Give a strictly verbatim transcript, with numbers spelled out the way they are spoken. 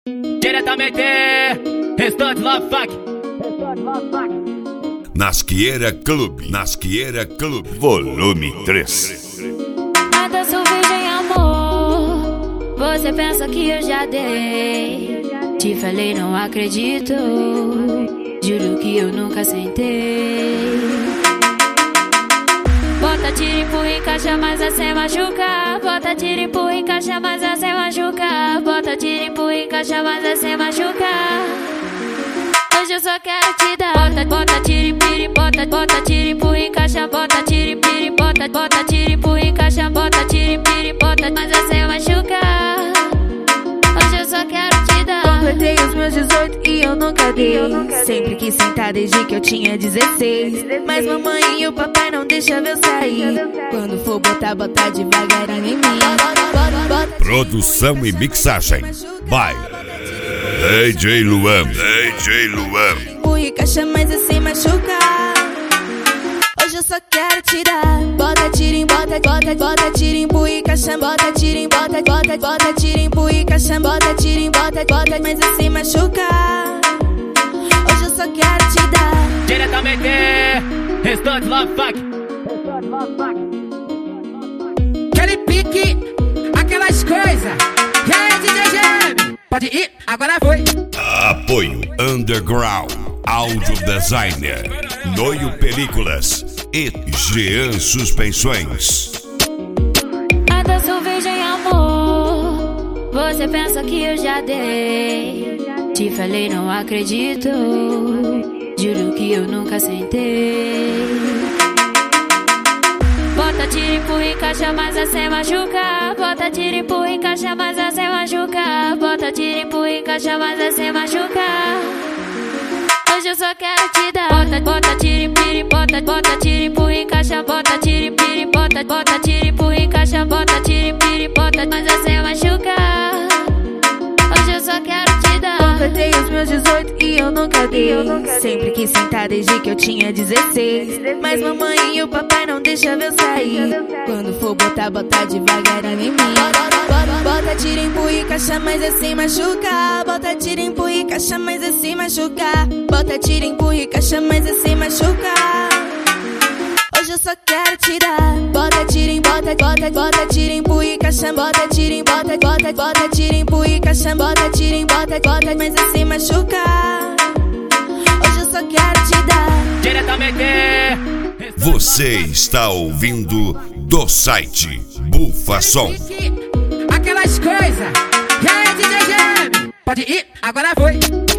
Diretamente, Restante Love Funk. Nasqueira Clube, Nasqueira Clube, volume três. Mata sua virgem, amor. Você pensa que eu já dei. Te falei, não acredito. Juro que eu nunca sentei. Bota tiro, empurra, encaixa, mas é sem machucar. Bota tiro, empurra, encaixa, mas é sem machucar. Bota tiro, empurra, encaixa, mas é sem machucar. Hoje eu só quero te dar. Bota, bota, tira, piri, bota, bota, tira, empurra, encaixa, bota, tira, piri, bota, bota, tira, empurra, encaixa, bota, tira, piri, bota, mas é sem machucar. Hoje eu só quero te dar. Completei os meus dezoito e eu nunca dei. Sempre quis sentar desde que eu tinha dezesseis. Mas mamãe e o papai não deixam eu sair. Quando for botar, botar devagarinho em mim. Produção e mixagem by D J Luan, D J Luan. Empurra e caixa, mas é sem machucar. Hoje eu só quero te dar. Bota, tira, bota, bota, bota, tira, empurra e caixa, bota, tira, bota, bota, bota, tira, empurra e caixa, bota, tira, bota, bota, mas é sem machucar. Hoje eu só quero te dar. Diretamente, Restante Love Funk. Aquele pique, aquelas coisas. E aí, D J Gem? Pode ir, agora foi. Apoio Underground, Audio Designer, Noio Películas e Jean Suspensões. Mata sua virgem, amor. Você pensa que eu já dei. Te falei, não acredito. Juro que eu nunca sentei. Bota, tira, empurra, encaixa, mas é sem machucar. Bota, tira, empurra, encaixa, mas é sem machucar. Bota, tira, empurra, encaixa, mas é sem machucar. Hoje eu só quero te dar. Bota, bota, tira, empurra, bota, bota, tira, empurra, encaixa, bota, tira, empurra, bota, bota, tira, empurra, encaixa, bota, tira, empurra, bota, mas é sem machucar. Hoje eu só quero te dar. Completei os meus dezoito e eu nunca dei. Sempre quis sentar desde que eu tinha dezesseis. Mas mamãe e o papai não deixam eu sair. Quando for botar, botar devagarinho em mim. Bota, tira, empurra e caixa, mas é sem machucar. Bota, tira, empurra e caixa, mas é sem machucar. Bota, tira, empurra e caixa, mas é sem machucar. Hoje eu só quero te dar. Bota, tira, bota, bota, bota, tira, empurra e caixa, bota, tira, bota, bota, bota, tira, empurra e caixa, bota, tira, bota, bota, mas é sem machucar. Hoje eu só quero te dar. Diretamente, Você está ouvindo do site Bufasom. Aquelas coisas. E aí, D J Gem? Pode ir, agora foi.